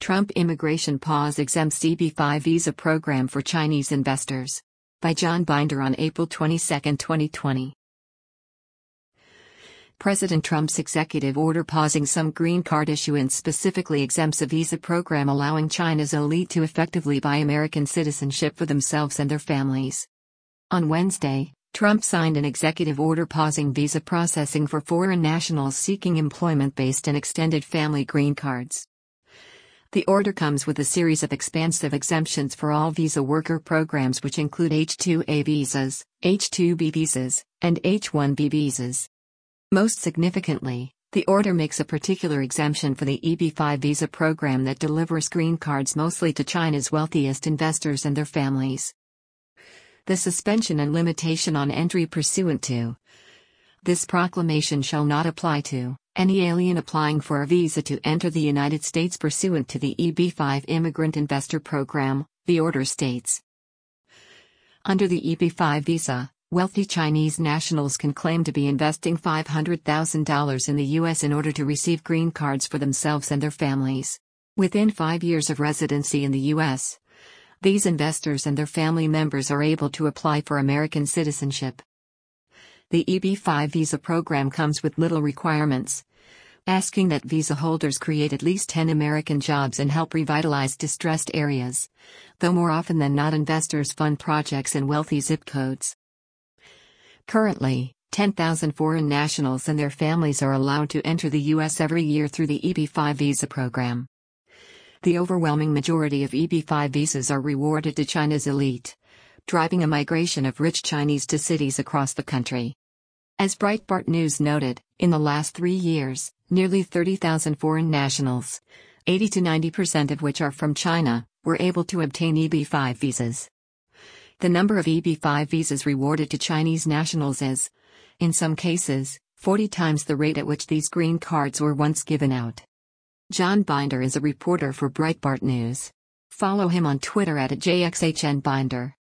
Trump immigration pause exempts EB-5 visa program for Chinese investors. By John Binder on April 22, 2020. President Trump's executive order pausing some green card issuance specifically exempts a visa program allowing China's elite to effectively buy American citizenship for themselves and their families. On Wednesday, Trump signed an executive order pausing visa processing for foreign nationals seeking employment-based and extended family green cards. The order comes with a series of expansive exemptions for all visa worker programs, which include H-2A visas, H-2B visas, and H-1B visas. Most significantly, the order makes a particular exemption for the EB-5 visa program that delivers green cards mostly to China's wealthiest investors and their families. The suspension and limitation on entry pursuant to this proclamation shall not apply to any alien applying for a visa to enter the United States pursuant to the EB-5 Immigrant Investor Program, the order states. Under the EB-5 visa, wealthy Chinese nationals can claim to be investing $500,000 in the U.S. in order to receive green cards for themselves and their families. Within 5 years of residency in the U.S., these investors and their family members are able to apply for American citizenship. The EB-5 visa program comes with little requirements, asking that visa holders create at least 10 American jobs and help revitalize distressed areas, though more often than not investors fund projects in wealthy zip codes. Currently, 10,000 foreign nationals and their families are allowed to enter the U.S. every year through the EB-5 visa program. The overwhelming majority of EB-5 visas are rewarded to China's elite, driving a migration of rich Chinese to cities across the country. As Breitbart News noted, in the last 3 years, nearly 30,000 foreign nationals, 80 to 90% of which are from China, were able to obtain EB-5 visas. The number of EB-5 visas rewarded to Chinese nationals is, in some cases, 40 times the rate at which these green cards were once given out. John Binder is a reporter for Breitbart News. Follow him on Twitter @JXHNBinder.